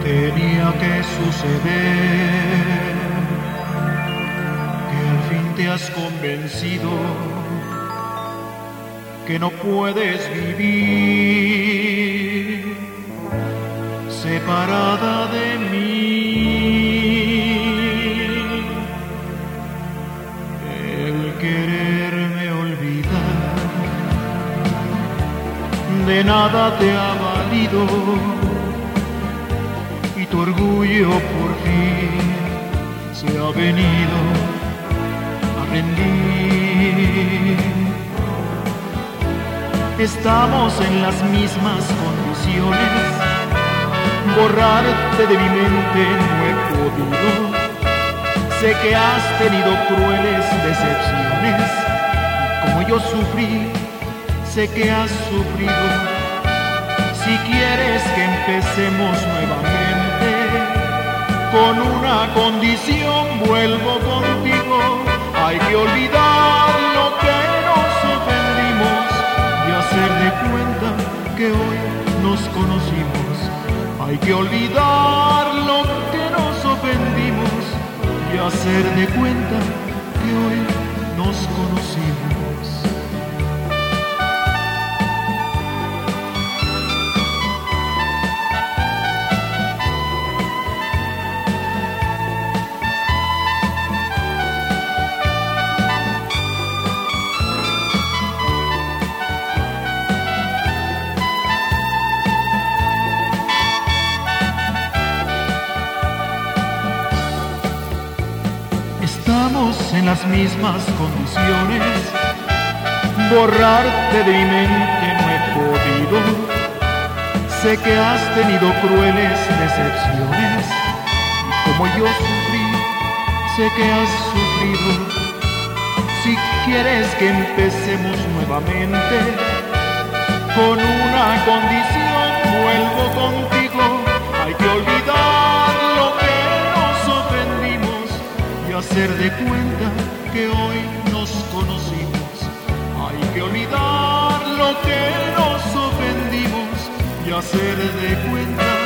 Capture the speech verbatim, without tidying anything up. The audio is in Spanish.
Tenía que suceder que al fin te has convencido que no puedes vivir separada de mí. El quererme olvidar de nada te ha valido y tu orgullo por fin se ha venido a rendir. Estamos en las mismas condiciones, borrarte de mi mente no he podido. Sé que has tenido crueles decepciones y como yo sufrí, sé que has sufrido. Si quieres que empecemos nuevamente, con una condición vuelvo contigo. Hay que olvidar lo que nos ofendimos y hacer de cuenta que hoy nos conocimos. Hay que olvidar lo que nos ofendimos y hacer de cuenta que hoy nos conocimos. Estamos en las mismas condiciones, borrarte de mi mente no he podido. Sé que has tenido crueles decepciones y como yo sufrí, sé que has sufrido. Si quieres que empecemos nuevamente, con una condición vuelvo contigo. Hay que olvidar lo que nos ofendimos y hacer de cuenta que hoy nos conocimos. Hay que olvidar lo que nos ofendimos y hacer de cuenta